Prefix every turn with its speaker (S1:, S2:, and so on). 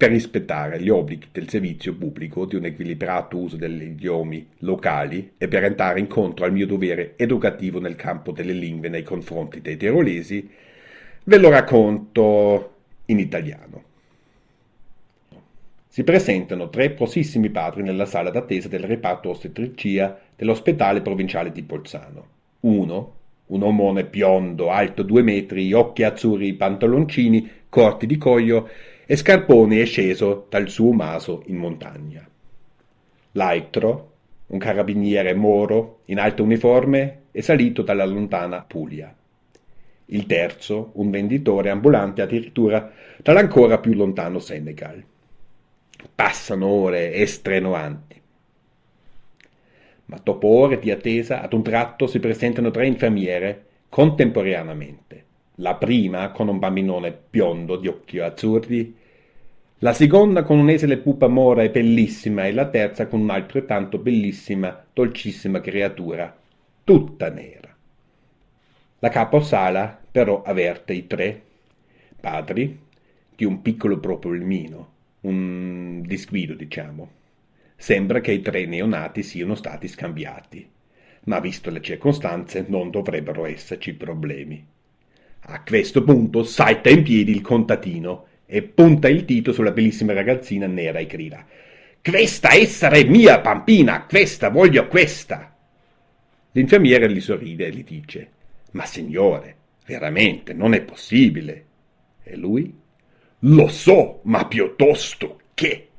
S1: per rispettare gli obblighi del servizio pubblico di un equilibrato uso degli idiomi locali e per andare incontro al mio dovere educativo nel campo delle lingue nei confronti dei tirolesi, ve lo racconto in italiano. Si presentano 3 prossimissimi padri nella sala d'attesa del reparto ostetricia dell'ospedale provinciale di Bolzano. Uno, un omone biondo, alto 2 metri, occhi azzurri, pantaloncini corti di collo e scarponi è sceso dal suo maso in montagna. L'altro, un carabiniere moro in alta uniforme, è salito dalla lontana Puglia. Il terzo, un venditore ambulante addirittura dall'ancora più lontano Senegal. Passano ore estenuanti. Ma dopo ore di attesa, ad un tratto si presentano 3 infermiere contemporaneamente. La prima con un bambinone biondo di occhi azzurri, la seconda con un esile pupa mora e bellissima e la terza con un'altrettanto bellissima, dolcissima creatura, tutta nera. La caposala però avverte i 3 padri di un piccolo problemino, un disguido diciamo. Sembra che i 3 neonati siano stati scambiati, ma visto le circostanze non dovrebbero esserci problemi. A questo punto salta in piedi il contadino e punta il dito sulla bellissima ragazzina nera e grida: «Questa essere mia bambina, questa voglio questa!» L'infermiere gli sorride e gli dice: «Ma signore, veramente non è possibile!» E lui: «Lo so, ma piuttosto che!»